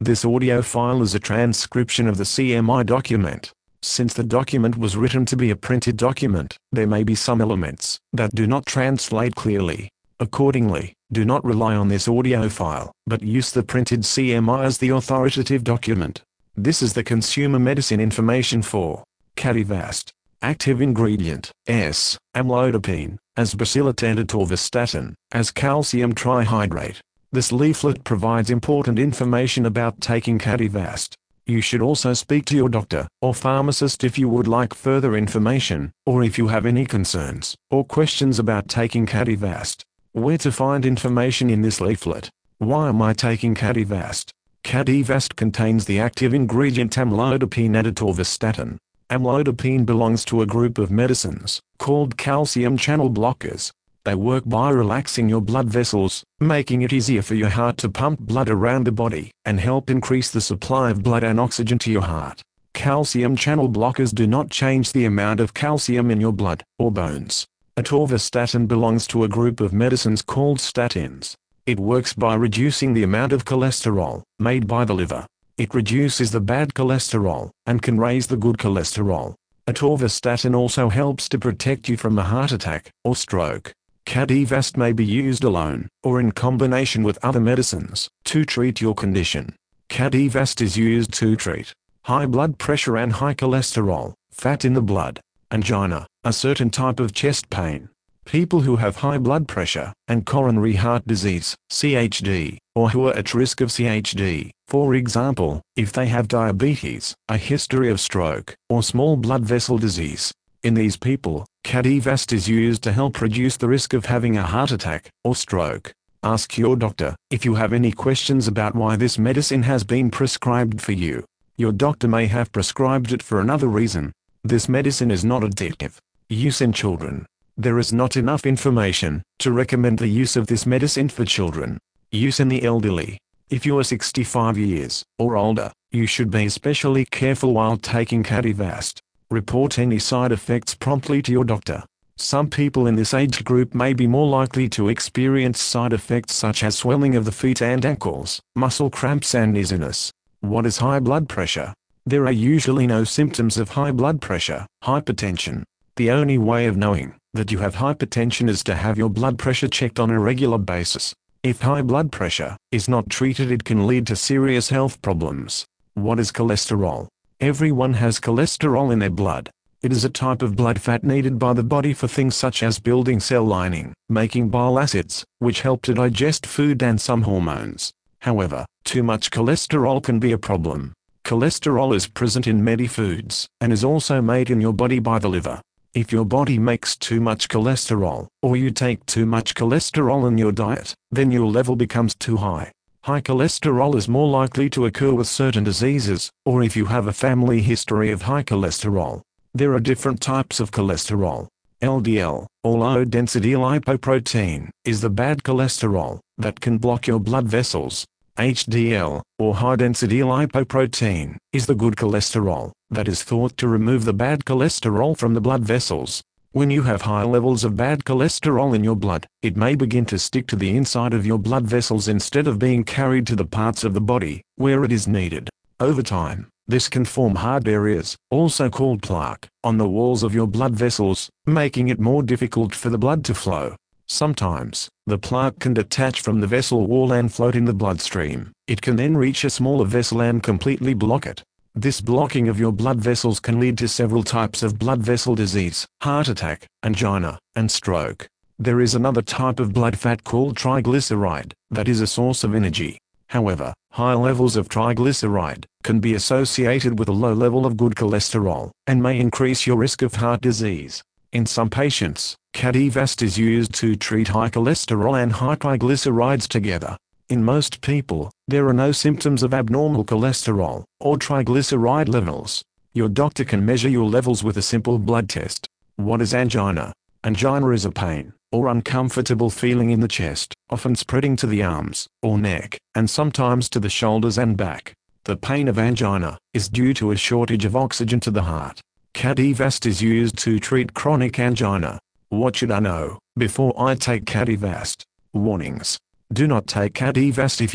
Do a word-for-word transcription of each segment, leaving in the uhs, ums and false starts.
This audio file is a transcription of the C M I document. Since the document was written to be a printed document, there may be some elements that do not translate clearly. Accordingly, do not rely on this audio file, but use the printed C M I as the authoritative document. This is the consumer medicine information for Cadivast. Active ingredient, S. Amlodipine, as bacillate and atorvastatin, as calcium trihydrate. This leaflet provides important information about taking Cadivast. You should also speak to your doctor or pharmacist if you would like further information, or if you have any concerns or questions about taking Cadivast. Where to find information in this leaflet? Why am I taking Cadivast? Cadivast contains the active ingredient amlodipine and atorvastatin. Amlodipine belongs to a group of medicines called calcium channel blockers. They work by relaxing your blood vessels, making it easier for your heart to pump blood around the body, and help increase the supply of blood and oxygen to your heart. Calcium channel blockers do not change the amount of calcium in your blood or bones. Atorvastatin belongs to a group of medicines called statins. It works by reducing the amount of cholesterol made by the liver. It reduces the bad cholesterol and can raise the good cholesterol. Atorvastatin also helps to protect you from a heart attack or stroke. Cadivast may be used alone, or in combination with other medicines, to treat your condition. Cadivast is used to treat high blood pressure and high cholesterol, fat in the blood, angina, a certain type of chest pain. People who have high blood pressure and coronary heart disease, C H D, or who are at risk of C H D, for example, if they have diabetes, a history of stroke, or small blood vessel disease. In these people, Cadivast is used to help reduce the risk of having a heart attack or stroke. Ask your doctor if you have any questions about why this medicine has been prescribed for you. Your doctor may have prescribed it for another reason. This medicine is not addictive. Use in children. There is not enough information to recommend the use of this medicine for children. Use in the elderly. If you are sixty-five years or older, you should be especially careful while taking Cadivast. Report any side effects promptly to your doctor. Some people in this age group may be more likely to experience side effects such as swelling of the feet and ankles, muscle cramps and dizziness. What is high blood pressure? There are usually no symptoms of high blood pressure, hypertension. The only way of knowing that you have hypertension is to have your blood pressure checked on a regular basis. If high blood pressure is not treated, it can lead to serious health problems. What is cholesterol? Everyone has cholesterol in their blood. It is a type of blood fat needed by the body for things such as building cell lining, making bile acids, which help to digest food, and some hormones. However, too much cholesterol can be a problem. Cholesterol is present in many foods, and is also made in your body by the liver. If your body makes too much cholesterol, or you take too much cholesterol in your diet, then your level becomes too high. High cholesterol is more likely to occur with certain diseases, or if you have a family history of high cholesterol. There are different types of cholesterol. L D L, or low-density lipoprotein, is the bad cholesterol that can block your blood vessels. H D L, or high-density lipoprotein, is the good cholesterol that is thought to remove the bad cholesterol from the blood vessels. When you have high levels of bad cholesterol in your blood, it may begin to stick to the inside of your blood vessels instead of being carried to the parts of the body where it is needed. Over time, this can form hard areas, also called plaque, on the walls of your blood vessels, making it more difficult for the blood to flow. Sometimes, the plaque can detach from the vessel wall and float in the bloodstream. It can then reach a smaller vessel and completely block it. This blocking of your blood vessels can lead to several types of blood vessel disease, heart attack, angina, and stroke. There is another type of blood fat called triglyceride that is a source of energy. However, high levels of triglyceride can be associated with a low level of good cholesterol and may increase your risk of heart disease. In some patients, Cadivast is used to treat high cholesterol and high triglycerides together. In most people, there are no symptoms of abnormal cholesterol or triglyceride levels. Your doctor can measure your levels with a simple blood test. What is angina? Angina is a pain or uncomfortable feeling in the chest, often spreading to the arms or neck, and sometimes to the shoulders and back. The pain of angina is due to a shortage of oxygen to the heart. Cadivast is used to treat chronic angina. What should I know before I take Cadivast? Warnings. Do not take Cadivast if you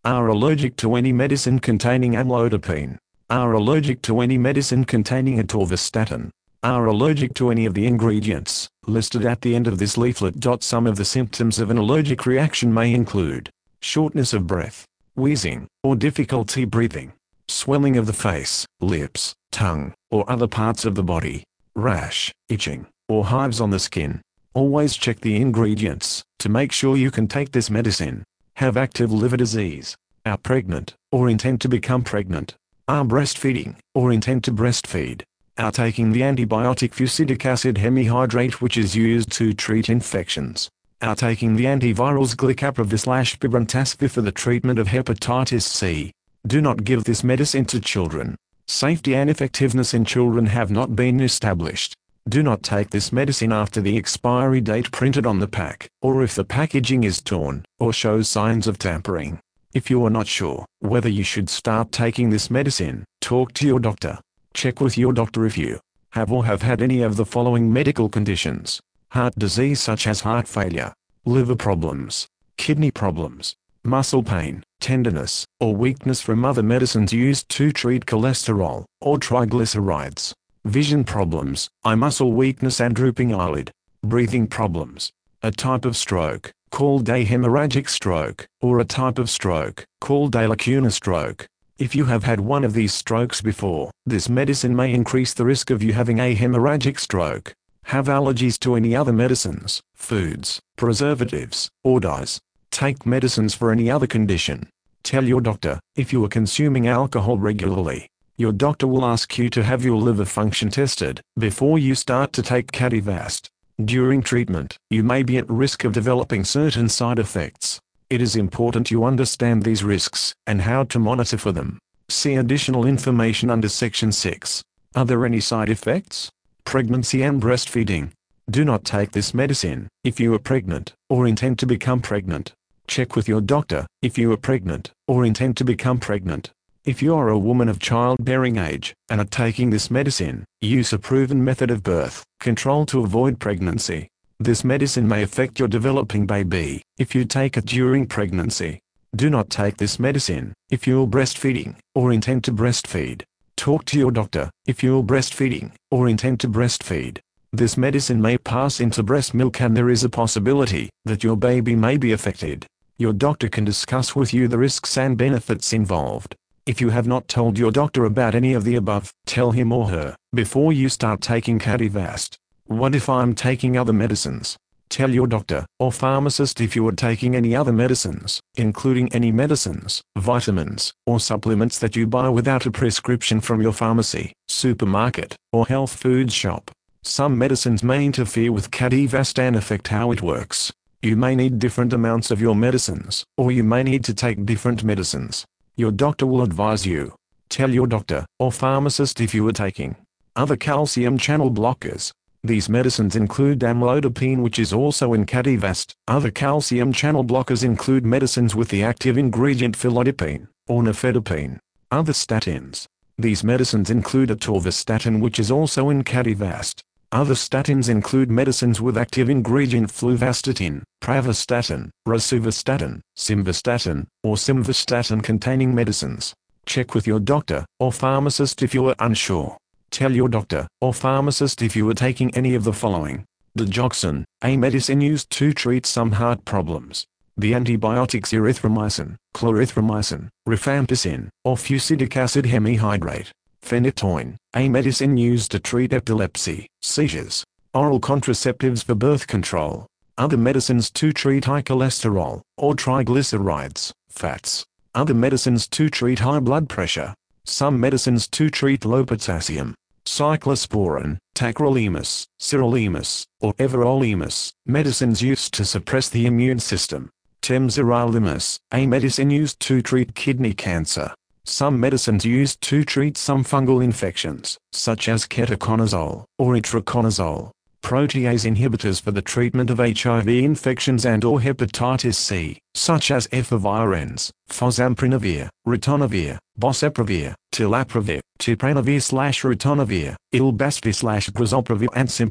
Are allergic to any medicine containing amlodipine. Are allergic to any medicine containing atorvastatin. Are allergic to any of the ingredients listed at the end of this leaflet. Some of the symptoms of an allergic reaction may include shortness of breath, wheezing, or difficulty breathing, swelling of the face, lips, tongue, or other parts of the body, rash, itching, or hives on the skin. Always check the ingredients to make sure you can take this medicine. Have active liver disease. Are pregnant, or intend to become pregnant. Are breastfeeding, or intend to breastfeed. Are taking the antibiotic fusidic acid hemihydrate, which is used to treat infections. Are taking the antivirals glicapavir/pibrentasvir for the treatment of hepatitis C. Do not give this medicine to children. Safety and effectiveness in children have not been established. Do not take this medicine after the expiry date printed on the pack, or if the packaging is torn, or shows signs of tampering. If you are not sure whether you should start taking this medicine, talk to your doctor. Check with your doctor if you have or have had any of the following medical conditions: heart disease such as heart failure, liver problems, kidney problems, muscle pain, tenderness, or weakness from other medicines used to treat cholesterol or triglycerides, vision problems, eye muscle weakness and drooping eyelid, breathing problems, a type of stroke called a hemorrhagic stroke, or a type of stroke called a lacunar stroke. If you have had one of these strokes before, this medicine may increase the risk of you having a hemorrhagic stroke. Have allergies to any other medicines, foods, preservatives, or dyes. Take medicines for any other condition. Tell your doctor if you are consuming alcohol regularly. Your doctor will ask you to have your liver function tested before you start to take Cadivast. During treatment, you may be at risk of developing certain side effects. It is important you understand these risks and how to monitor for them. See additional information under Section six. Are there any side effects? Pregnancy and breastfeeding. Do not take this medicine if you are pregnant or intend to become pregnant. Check with your doctor if you are pregnant or intend to become pregnant. If you are a woman of childbearing age and are taking this medicine, use a proven method of birth control to avoid pregnancy. This medicine may affect your developing baby if you take it during pregnancy. Do not take this medicine if you are breastfeeding or intend to breastfeed. Talk to your doctor if you are breastfeeding or intend to breastfeed. This medicine may pass into breast milk and there is a possibility that your baby may be affected. Your doctor can discuss with you the risks and benefits involved. If you have not told your doctor about any of the above, tell him or her before you start taking Cadivast. What if I'm taking other medicines? Tell your doctor or pharmacist if you are taking any other medicines, including any medicines, vitamins, or supplements that you buy without a prescription from your pharmacy, supermarket, or health food shop. Some medicines may interfere with Cadivast and affect how it works. You may need different amounts of your medicines, or you may need to take different medicines. Your doctor will advise you. Tell your doctor or pharmacist if you are taking other calcium channel blockers. These medicines include amlodipine, which is also in Cadivast. Other calcium channel blockers include medicines with the active ingredient felodipine or nifedipine. Other statins. These medicines include atorvastatin, which is also in Cadivast. Other statins include medicines with active ingredient fluvastatin, pravastatin, rosuvastatin, simvastatin, or simvastatin containing medicines. Check with your doctor or pharmacist if you are unsure. Tell your doctor or pharmacist if you are taking any of the following: digoxin, a medicine used to treat some heart problems. The antibiotics erythromycin, clarithromycin, rifampicin, or fusidic acid hemihydrate. Phenytoin, a medicine used to treat epilepsy, seizures. Oral contraceptives for birth control. Other medicines to treat high cholesterol or triglycerides, fats. Other medicines to treat high blood pressure. Some medicines to treat low potassium. Cyclosporin, tacrolimus, sirolimus, or everolimus. Medicines used to suppress the immune system. Temsirolimus, a medicine used to treat kidney cancer. Some medicines used to treat some fungal infections, such as ketoconazole or itraconazole. Protease inhibitors for the treatment of H I V infections and or hepatitis C, such as efavirenz, fosamprenavir, ritonavir, boceprevir, tilaprevir, tipranavir-ritonavir, ilbasvir-grazoprevir and simprovir.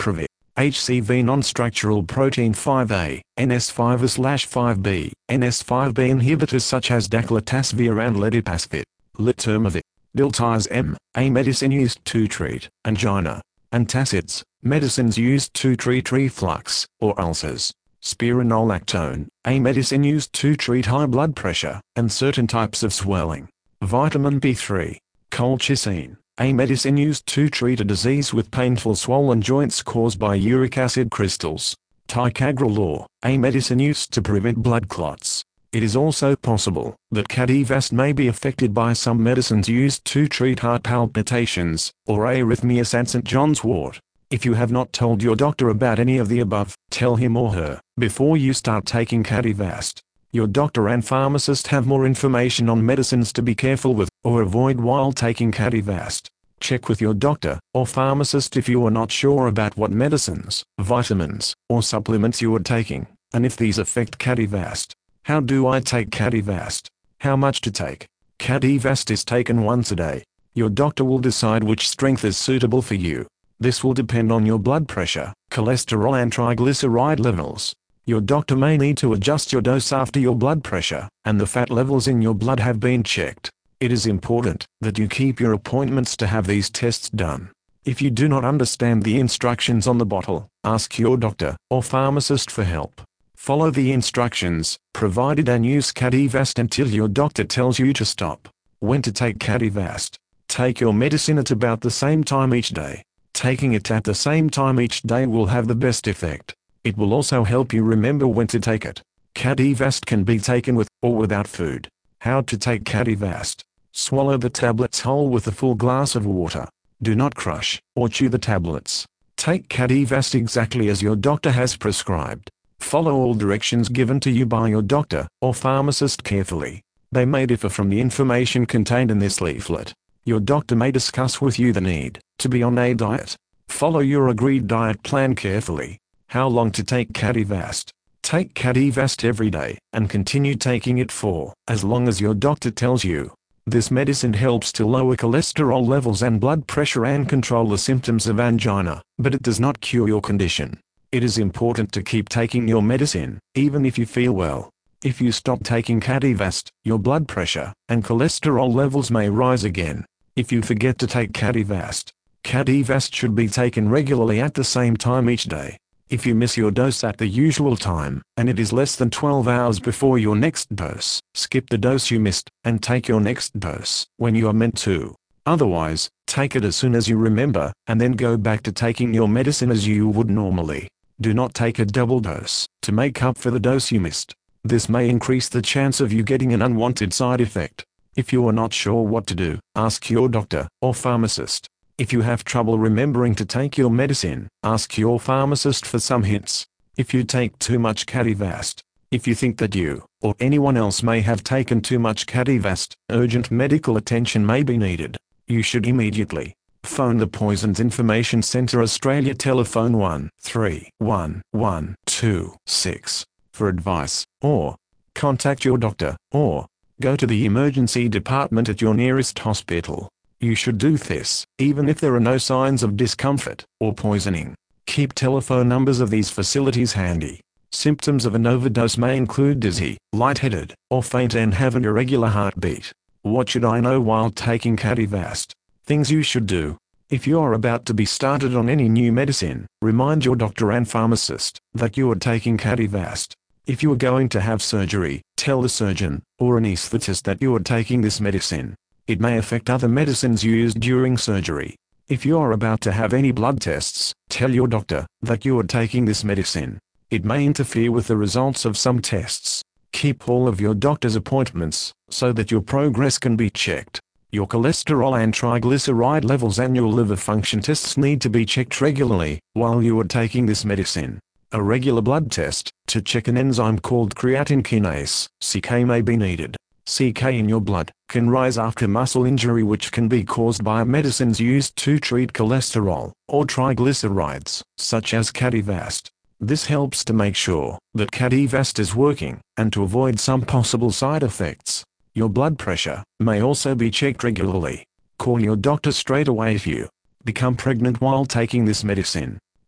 H C V non-structural protein five A, N S five A five B, N S five B inhibitors such as daclofenavir and ledipasvir, letermovir, diltiazem M, a medicine used to treat angina, antacids, medicines used to treat reflux or ulcers, spironolactone, a medicine used to treat high blood pressure and certain types of swelling, vitamin B three, colchicine, a medicine used to treat a disease with painful swollen joints caused by uric acid crystals, ticagrelor, a medicine used to prevent blood clots. It is also possible that Cadivast may be affected by some medicines used to treat heart palpitations or arrhythmias at Saint John's wort. If you have not told your doctor about any of the above, tell him or her before you start taking Cadivast. Your doctor and pharmacist have more information on medicines to be careful with or avoid while taking Cadivast. Check with your doctor or pharmacist if you are not sure about what medicines, vitamins, or supplements you are taking, and if these affect Cadivast. How do I take Cadivast? How much to take? Cadivast is taken once a day. Your doctor will decide which strength is suitable for you. This will depend on your blood pressure, cholesterol and triglyceride levels. Your doctor may need to adjust your dose after your blood pressure and the fat levels in your blood have been checked. It is important that you keep your appointments to have these tests done. If you do not understand the instructions on the bottle, ask your doctor or pharmacist for help. Follow the instructions provided and use Cadivast until your doctor tells you to stop. When to take Cadivast? Take your medicine at about the same time each day. Taking it at the same time each day will have the best effect. It will also help you remember when to take it. Cadivast can be taken with or without food. How to take Cadivast? Swallow the tablets whole with a full glass of water. Do not crush or chew the tablets. Take Cadivast exactly as your doctor has prescribed. Follow all directions given to you by your doctor or pharmacist carefully. They may differ from the information contained in this leaflet. Your doctor may discuss with you the need to be on a diet. Follow your agreed diet plan carefully. How long to take Cadivast? Take Cadivast every day and continue taking it for as long as your doctor tells you. This medicine helps to lower cholesterol levels and blood pressure and control the symptoms of angina, but it does not cure your condition. It is important to keep taking your medicine, even if you feel well. If you stop taking Cadivast, your blood pressure and cholesterol levels may rise again. If you forget to take Cadivast, Cadivast should be taken regularly at the same time each day. If you miss your dose at the usual time, and it is less than twelve hours before your next dose, skip the dose you missed, and take your next dose when you are meant to. Otherwise, take it as soon as you remember, and then go back to taking your medicine as you would normally. Do not take a double dose to make up for the dose you missed. This may increase the chance of you getting an unwanted side effect. If you are not sure what to do, ask your doctor or pharmacist. If you have trouble remembering to take your medicine, ask your pharmacist for some hints. If you take too much Cadivast, if you think that you or anyone else may have taken too much Cadivast, urgent medical attention may be needed. You should immediately phone the Poisons Information Centre Australia telephone one three one one two six for advice, or contact your doctor, or go to the emergency department at your nearest hospital. You should do this, even if there are no signs of discomfort or poisoning. Keep telephone numbers of these facilities handy. Symptoms of an overdose may include dizzy, lightheaded, or faint and have an irregular heartbeat. What should I know while taking Cadivast? Things you should do. If you are about to be started on any new medicine, remind your doctor and pharmacist that you are taking Cadivast. If you are going to have surgery, tell the surgeon or anesthetist that you are taking this medicine. It may affect other medicines used during surgery. If you are about to have any blood tests, tell your doctor that you are taking this medicine. It may interfere with the results of some tests. Keep all of your doctor's appointments so that your progress can be checked. Your cholesterol and triglyceride levels and your liver function tests need to be checked regularly while you are taking this medicine. A regular blood test to check an enzyme called creatine kinase, C K, may be needed. C K in your blood can rise after muscle injury, which can be caused by medicines used to treat cholesterol or triglycerides, such as Cadivast. This helps to make sure that Cadivast is working and to avoid some possible side effects. Your blood pressure may also be checked regularly. Call your doctor straight away if you become pregnant while taking this medicine.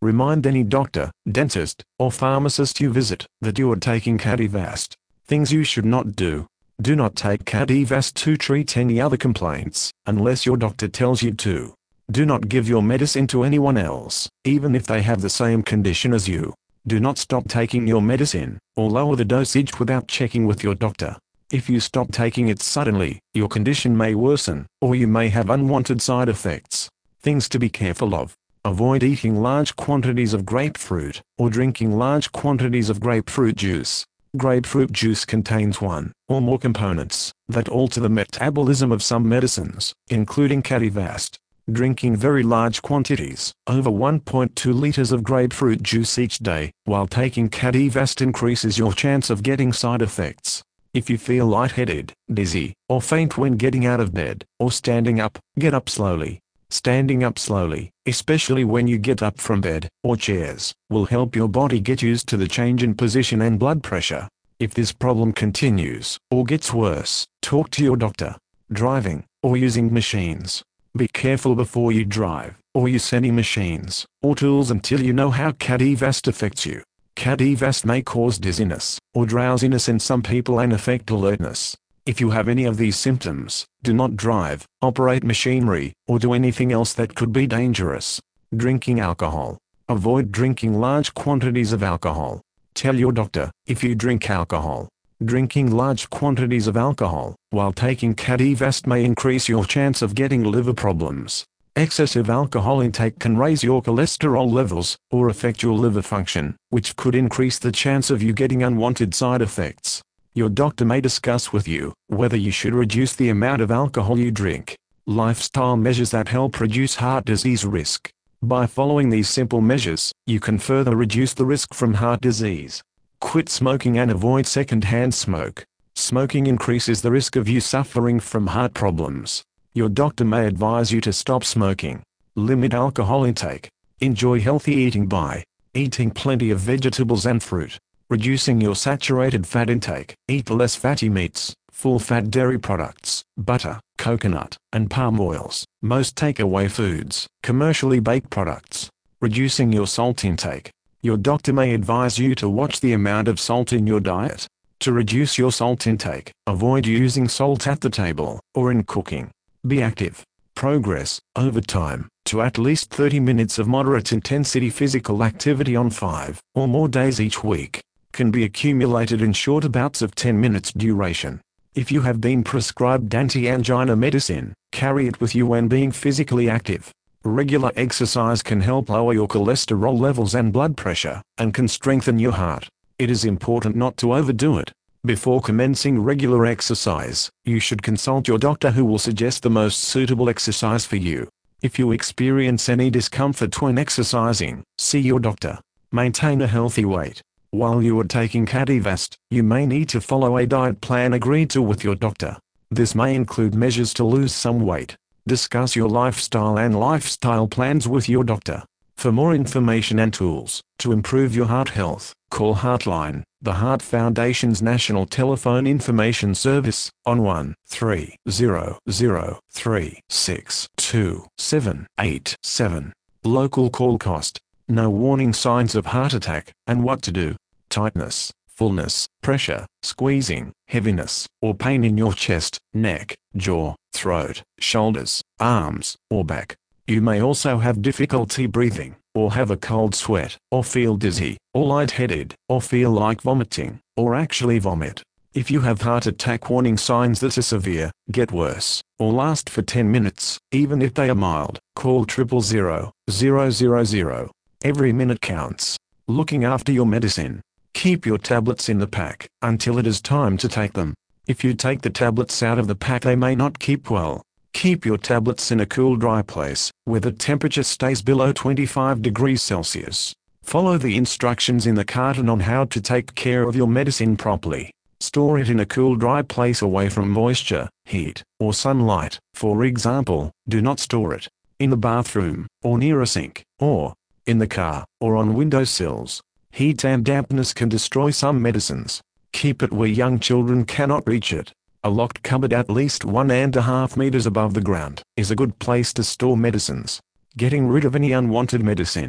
Remind any doctor, dentist, or pharmacist you visit that you are taking Cadivast. Things you should not do. Do not take Cadivast to treat any other complaints, unless your doctor tells you to. Do not give your medicine to anyone else, even if they have the same condition as you. Do not stop taking your medicine, or lower the dosage without checking with your doctor. If you stop taking it suddenly, your condition may worsen, or you may have unwanted side effects. Things to be careful of. Avoid eating large quantities of grapefruit, or drinking large quantities of grapefruit juice. Grapefruit juice contains one, or more components, that alter the metabolism of some medicines, including Cadivast. Drinking very large quantities, over one point two liters of grapefruit juice each day, while taking Cadivast increases your chance of getting side effects. If you feel lightheaded, dizzy, or faint when getting out of bed, or standing up, get up slowly. Standing up slowly, especially when you get up from bed, or chairs, will help your body get used to the change in position and blood pressure. If this problem continues, or gets worse, talk to your doctor. Driving, or using machines. Be careful before you drive, or use any machines, or tools until you know how Cadivast affects you. Cadivast may cause dizziness, or drowsiness in some people and affect alertness. If you have any of these symptoms, do not drive, operate machinery, or do anything else that could be dangerous. Drinking alcohol. Avoid drinking large quantities of alcohol. Tell your doctor if you drink alcohol. Drinking large quantities of alcohol while taking Cadivast may increase your chance of getting liver problems. Excessive alcohol intake can raise your cholesterol levels, or affect your liver function, which could increase the chance of you getting unwanted side effects. Your doctor may discuss with you whether you should reduce the amount of alcohol you drink. Lifestyle measures that help reduce heart disease risk. By following these simple measures, you can further reduce the risk from heart disease. Quit smoking and avoid secondhand smoke. Smoking increases the risk of you suffering from heart problems. Your doctor may advise you to stop smoking. Limit alcohol intake. Enjoy healthy eating by eating plenty of vegetables and fruit. Reducing your saturated fat intake. Eat less fatty meats, full-fat dairy products, butter, coconut, and palm oils. Most takeaway foods, commercially baked products. Reducing your salt intake. Your doctor may advise you to watch the amount of salt in your diet. To reduce your salt intake, avoid using salt at the table, or in cooking. Be active. Progress, over time, to at least thirty minutes of moderate intensity physical activity on five or more days each week, can be accumulated in short bouts of ten minutes duration. If you have been prescribed anti-angina medicine, carry it with you when being physically active. Regular exercise can help lower your cholesterol levels and blood pressure, and can strengthen your heart. It is important not to overdo it. Before commencing regular exercise, you should consult your doctor who will suggest the most suitable exercise for you. If you experience any discomfort when exercising, see your doctor. Maintain a healthy weight. While you are taking Cadivast, you may need to follow a diet plan agreed to with your doctor. This may include measures to lose some weight. Discuss your lifestyle and lifestyle plans with your doctor. For more information and tools to improve your heart health, call Heartline, the Heart Foundation's national telephone information service, on one three zero zero three six two seven eight seven. Local call cost. No warning signs of heart attack, and what to do. Tightness, fullness, pressure, squeezing, heaviness, or pain in your chest, neck, jaw, throat, shoulders, arms, or back. You may also have difficulty breathing, or have a cold sweat, or feel dizzy, or lightheaded, or feel like vomiting, or actually vomit. If you have heart attack warning signs that are severe, get worse, or last for ten minutes, even if they are mild, call triple zero, zero zero zero. Every minute counts. Looking after your medicine. Keep your tablets in the pack until it is time to take them. If you take the tablets out of the pack, they may not keep well. Keep your tablets in a cool, dry place, where the temperature stays below twenty-five degrees Celsius. Follow the instructions in the carton on how to take care of your medicine properly. Store it in a cool, dry place away from moisture, heat, or sunlight. For example, do not store it in the bathroom, or near a sink, or in the car, or on windowsills. Heat and dampness can destroy some medicines. Keep it where young children cannot reach it. A locked cupboard at least one and a half meters above the ground is a good place to store medicines. Getting rid of any unwanted medicine.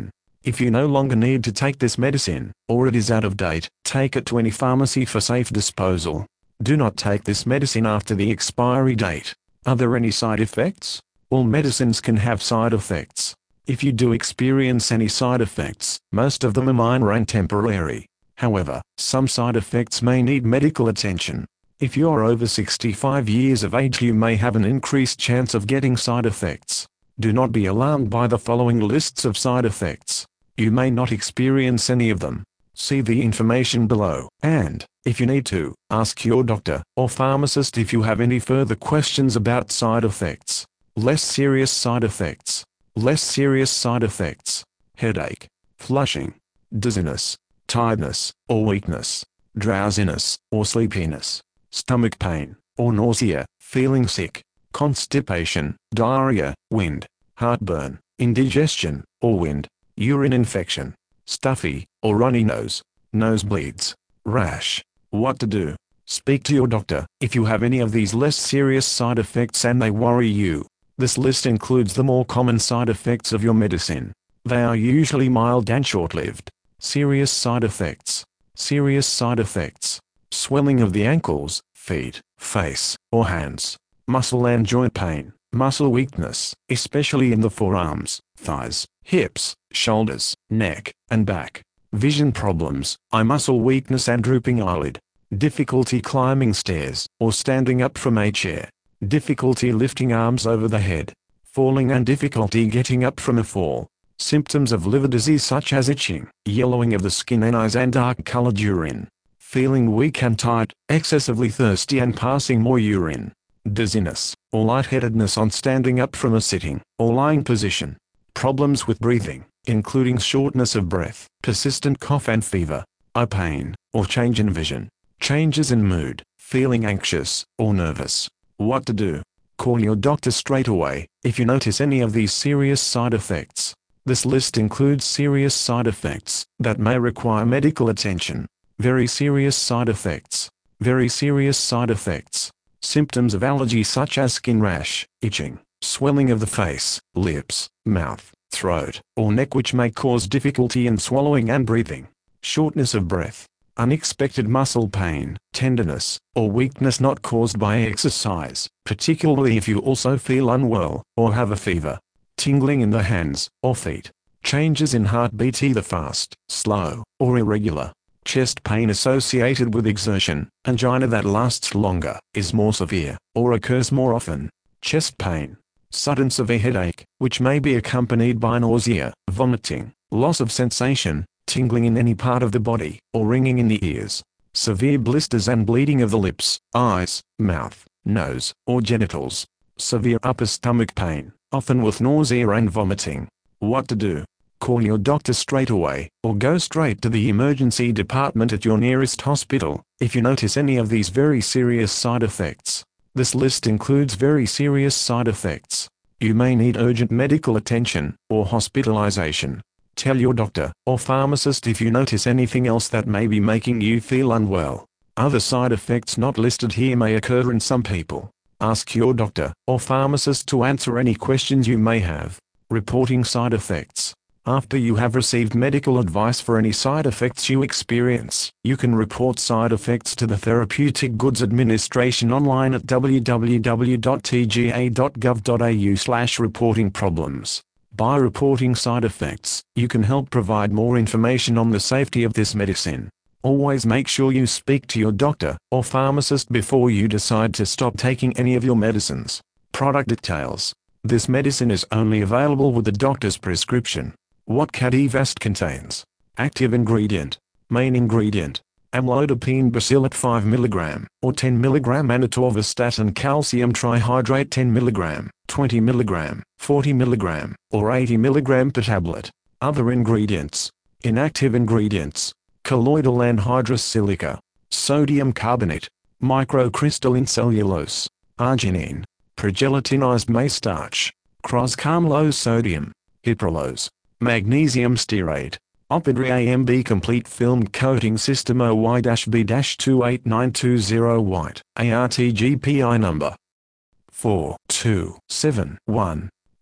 If you no longer need to take this medicine, or it is out of date, take it to any pharmacy for safe disposal. Do not take this medicine after the expiry date. Are there any side effects? All medicines can have side effects. If you do experience any side effects, most of them are minor and temporary. However, some side effects may need medical attention. If you are over sixty-five years of age, you may have an increased chance of getting side effects. Do not be alarmed by the following lists of side effects. You may not experience any of them. See the information below, and, if you need to, ask your doctor or pharmacist if you have any further questions about side effects. Less serious side effects. Less serious side effects. Headache, flushing, dizziness, tiredness, or weakness, drowsiness, or sleepiness, stomach pain, or nausea, feeling sick, constipation, diarrhea, wind, heartburn, indigestion, or wind, urine infection, stuffy, or runny nose, nosebleeds, rash. What to do? Speak to your doctor if you have any of these less serious side effects and they worry you. This list includes the more common side effects of your medicine. They are usually mild and short-lived. Serious side effects. Serious side effects. Swelling of the ankles, feet, face, or hands. Muscle and joint pain. Muscle weakness, especially in the forearms, thighs, hips, shoulders, neck, and back. Vision problems, eye muscle weakness and drooping eyelid. Difficulty climbing stairs, or standing up from a chair. Difficulty lifting arms over the head. Falling and difficulty getting up from a fall. Symptoms of liver disease such as itching, yellowing of the skin and eyes and dark-colored urine. Feeling weak and tired, excessively thirsty and passing more urine. Dizziness, or lightheadedness on standing up from a sitting or lying position. Problems with breathing, including shortness of breath, persistent cough and fever. Eye pain, or change in vision. Changes in mood, feeling anxious or nervous. What to do? Call your doctor straight away if you notice any of these serious side effects. This list includes serious side effects that may require medical attention. Very serious side effects. Very serious side effects. Symptoms of allergy such as skin rash, itching, swelling of the face, lips, mouth, throat, or neck which may cause difficulty in swallowing and breathing. Shortness of breath. Unexpected muscle pain, tenderness, or weakness not caused by exercise, particularly if you also feel unwell or have a fever. Tingling in the hands or feet. Changes in heartbeat either fast, slow, or irregular. Chest pain associated with exertion. Angina that lasts longer, is more severe, or occurs more often. Chest pain. Sudden severe headache, which may be accompanied by nausea, vomiting, loss of sensation, tingling in any part of the body, or ringing in the ears. Severe blisters and bleeding of the lips, eyes, mouth, nose, or genitals. Severe upper stomach pain, often with nausea and vomiting. What to do? Call your doctor straight away, or go straight to the emergency department at your nearest hospital, if you notice any of these very serious side effects. This list includes very serious side effects. You may need urgent medical attention, or hospitalization. Tell your doctor or pharmacist if you notice anything else that may be making you feel unwell. Other side effects not listed here may occur in some people. Ask your doctor or pharmacist to answer any questions you may have. Reporting side effects. After you have received medical advice for any side effects you experience, you can report side effects to the Therapeutic Goods Administration online at w w w dot t g a dot gov dot a u slash reporting problems. By reporting side effects, you can help provide more information on the safety of this medicine. Always make sure you speak to your doctor or pharmacist before you decide to stop taking any of your medicines. Product details. This medicine is only available with the doctor's prescription. What Cadivast contains. Active ingredient. Main ingredient. Amlodipine bacillate five milligrams, or ten milligrams and atorvastatin calcium trihydrate ten milligrams, twenty milligrams, forty milligrams, or eighty milligrams per tablet. Other ingredients. Inactive ingredients. Colloidal anhydrous silica. Sodium carbonate. Microcrystalline cellulose. Arginine. Progelatinized maize starch. Croscarmlose sodium. Hiprolose. Magnesium stearate. Opidre A M B complete film coating system O Y B two eight nine two zero white. A R T G P I number four two seven one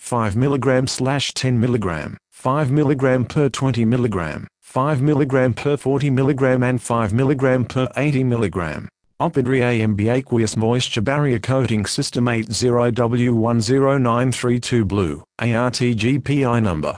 five milligram slash ten milligram, five milligram per twenty milligram, five milligram per forty milligram and five milligram per eighty milligram. Opidre A M B Aqueous Moisture Barrier Coating System eight zero W one zero nine three two Blue, A R T G P I number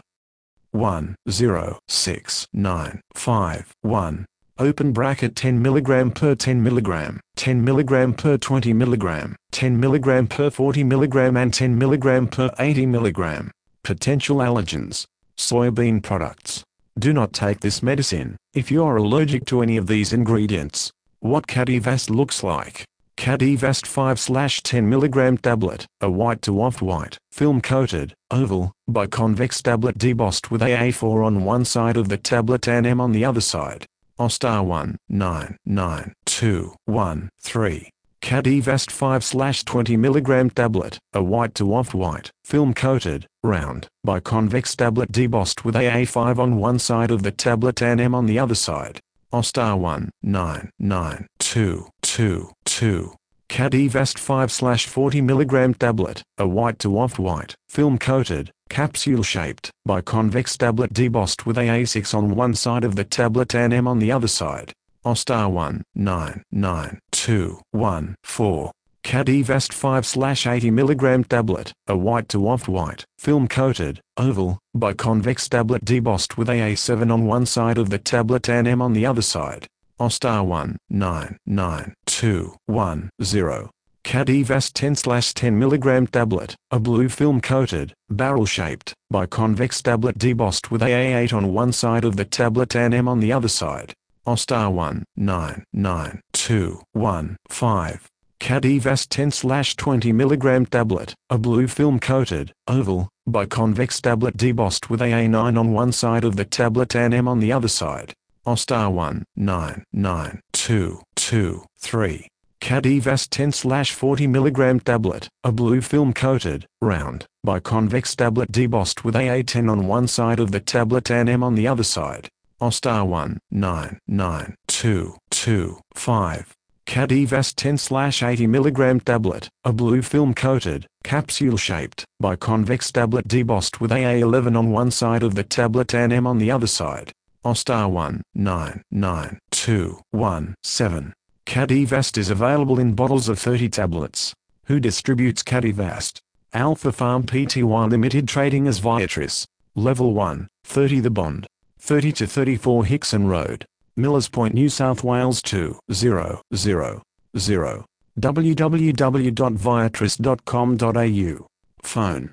one zero six nine five one. Open bracket ten milligram per ten milligram, ten milligram per twenty milligram, ten milligram per forty milligram and ten milligram per eighty milligram. Potential allergens. Soybean products. Do not take this medicine if you are allergic to any of these ingredients. What Cadivast looks like. Cadivast five slash ten milligram tablet, a white to off-white, film-coated, oval, biconvex tablet debossed with A A four on one side of the tablet and M on the other side. O S T A one nine nine two one three. Cadivast five slash twenty milligram tablet, a white to off-white, film-coated, round, biconvex tablet debossed with A A five on one side of the tablet and M on the other side. O S T A one nine nine two two two. Cadivast five slash forty milligram tablet, a white to off-white, film-coated, capsule-shaped, biconvex tablet debossed with A A six on one side of the tablet and M on the other side. O S T A one nine nine two one four. Cadivast five slash eighty milligram tablet, a white to off-white, film-coated, oval, biconvex tablet debossed with A A seven on one side of the tablet and M on the other side. O S T A one nine nine two one zero. Cadivast ten slash ten milligram tablet, a blue film-coated, barrel-shaped, biconvex tablet debossed with A A eight on one side of the tablet and M on the other side. O S T A one nine nine two one five. Cadivast ten slash twenty milligram tablet, a blue film-coated, oval, biconvex tablet debossed with A A nine on one side of the tablet and M on the other side. O S T A one nine nine two two three. Cadivast ten slash forty milligram tablet, a blue film-coated, round, biconvex tablet debossed with A A ten on one side of the tablet and M on the other side. O S T A one nine nine two two five. Cadivast ten slash eighty milligram tablet, a blue film-coated, capsule-shaped, biconvex tablet debossed with A A eleven on one side of the tablet and M on the other side. O S T A one nine nine two one seven. Cadivast is available in bottles of thirty tablets. Who distributes Cadivast? Alpha Farm Pty Limited, trading as Viatris. Level one, thirty The Bond. thirty to thirty-four Hickson Road, Millers Point, New South Wales two zero zero zero. w w w dot viatris dot com dot a u. Phone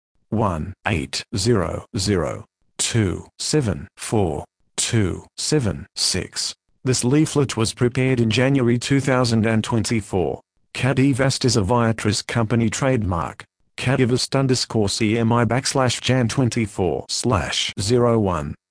one eight zero zero two seven four two seven six. This leaflet was prepared in January two thousand twenty-four. Cadivast is a Viatris company trademark. Cadivast underscore C M I backslash Jan twenty-four slash zero one.